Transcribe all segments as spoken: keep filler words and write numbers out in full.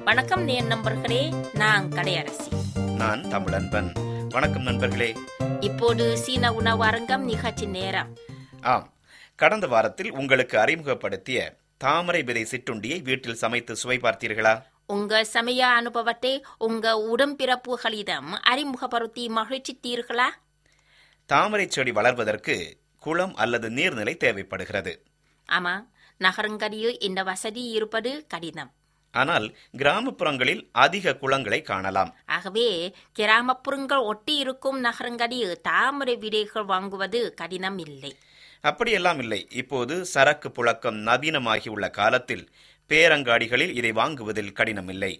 வணக்கம் நேர் நண்பர்களே, நான் கடையரசி. நான் தமிழன்பன். வணக்கம் நண்பர்களே. இப்போது சீன உணவு அரங்கம் நிகழ்ச்சி நேரம். ஆம், கடந்த வாரத்தில் உங்களுக்கு அறிமுகப்படுத்திய தாமரை விதை சிற்றுண்டியை வீட்டில் சமைத்து சுவை பார்த்தீர்களா? உங்க சமய அனுபவத்தை உங்க உடம்பிறப்புகளிடம் அறிமுகப்படுத்தி மகிழ்ச்சித்தீர்களா? தாமரை செடி வளர்வதற்கு குளம் அல்லது நீர்நிலை தேவைப்படுகிறது. ஆமா, நகரங்களில் இந்த வசதி இருப்பது கடினம். ஆனால் கிராமப்புறங்களில் அதிக குளங்களை காணலாம். ஆகவே கிராமப்புறங்கள் ஒட்டி இருக்கும் நகரங்களில் தாமரை விதைகள் வாங்குவது கடினம் இல்லை. அப்படியெல்லாம் இல்லை. இப்போது சரக்கு புழக்கம் நவீனமாகியுள்ள காலத்தில் பேரங்காடிகளில் இதை வாங்குவதில் கடினம் இல்லை.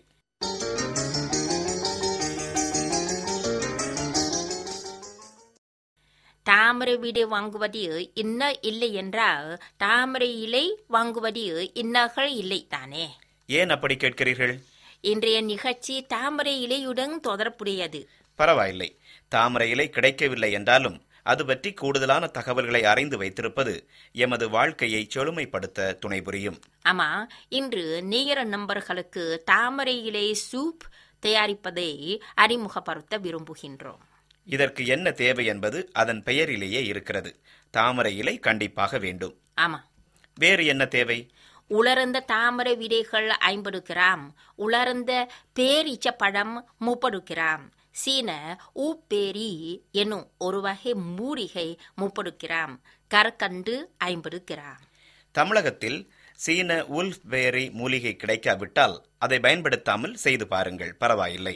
தாமரை விதை வாங்குவது இன்ன இல்லை என்றால் தாமரை இலை வாங்குவது இன்னர்கள் இல்லை தானே? ஏன் அப்படி கேட்கிறீர்கள்? இன்றைய நிகழ்ச்சி தாமரை இலையுடன் தொடர்புடையது. பரவாயில்லை. தாமரை இலை கிடைக்கவில்லை என்றாலும் அது பற்றி கூடுதலான தகவல்களை அறிந்து வைத்திருப்பது எமது வாழ்க்கையை செழுமைப்படுத்த துணை புரியும். ஆமா, இன்று நேர நண்பர்களுக்கு தாமரை இலை சூப் தயாரிப்பதை அறிமுகப்படுத்த விரும்புகின்றோம். இதற்கு என்ன தேவை என்பது அதன் பெயரிலேயே இருக்கிறது. தாமரை இலை கண்டிப்பாக வேண்டும். ஆமா. வேறு என்ன தேவை? உலர்ந்த தாமரை விதைகள் ஐம்பது கிராம், உலர்ந்த பேரீச்சப்பழம் முப்பது கிராம், சீன ஊப்பேரி எனும் ஒரு வகை மூலிகை முப்பது கிராம், கற்கண்டு ஐம்பது கிராம். தமிழகத்தில் சீன உல்ஃபேரி மூலிகை கிடைக்காவிட்டால் அதை பயன்படுத்தாமல் செய்து பாருங்கள், பரவாயில்லை.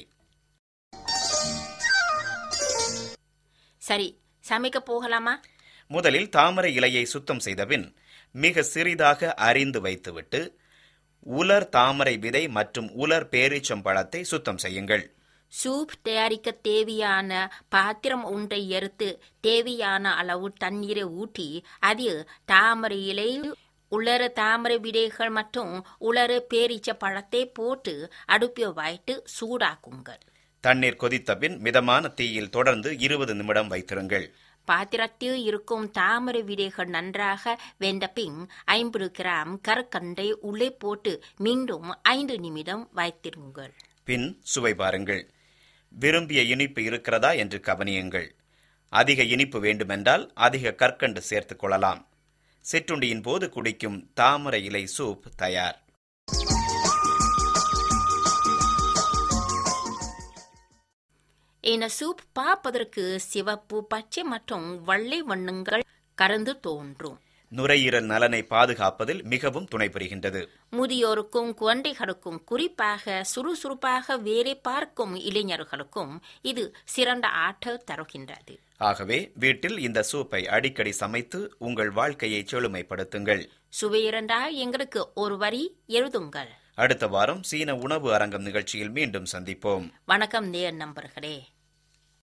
சரி, சமைக்க போகலாமா? முதலில் தாமரை இலையை சுத்தம் செய்தபின் மிக சிறிதாக அரிந்து வைத்துவிட்டு உலர் தாமரை விதை மற்றும் உலர் பேரீச்சம்பழத்தை சுத்தம் செய்யுங்கள். சூப் தயாரிக்க தேவையான பாத்திரம் ஒன்றை எடுத்து தேவையான அளவு தண்ணீரை ஊற்றி அதில் தாமரை இலை, உலர தாமரை விதைகள் மற்றும் உலர பேரீச்ச பழத்தை போட்டு அடுப்பில் வைத்து சூடாக்குங்கள். தண்ணீர் கொதித்த பின் மிதமான தீயில் தொடர்ந்து இருபது நிமிடம் வைத்திருங்கள். பாத்திரத்தில் இருக்கும் தாமரை விதைகள் நன்றாக வெந்த பின் ஐம்பது கிராம் கற்கண்டை உள்ளே போட்டு மீண்டும் ஐந்து நிமிடம் வைத்திருங்கள். பின் சுவை பாருங்கள். விரும்பிய இனிப்பு இருக்கிறதா என்று கவனியுங்கள். அதிக இனிப்பு வேண்டுமென்றால் அதிக கற்கண்டு சேர்த்துக் கொள்ளலாம். சிற்றுண்டியின் போது குடிக்கும் தாமரை இலை சூப் தயார். இந்த சூப் பார்ப்பதற்கு சிவப்பு, பச்சை மற்றும் வெள்ளை வண்ணங்கள் கலந்து தோன்றும். நுரையீரல் நலனை பாதுகாப்பதில் மிகவும் துணை புரிகின்றது. முதியோருக்கும் குழந்தைகளுக்கும், குறிப்பாக சுறுசுறுப்பாக வேலை பார்க்கும் இளைஞர்களுக்கும் இது சிறந்த ஆற்றல் தருகின்றது. ஆகவே வீட்டில் இந்த சூப்பை அடிக்கடி சமைத்து உங்கள் வாழ்க்கையை செழுமைப்படுத்துங்கள். சுவையிரண்டால் எங்களுக்கு ஒரு வரி எழுதுங்கள். அடுத்த வாரம் சீன உணவு அரங்கம் நிகழ்ச்சியில் மீண்டும் சந்திப்போம். வணக்கம் நேர் நண்பர்களே.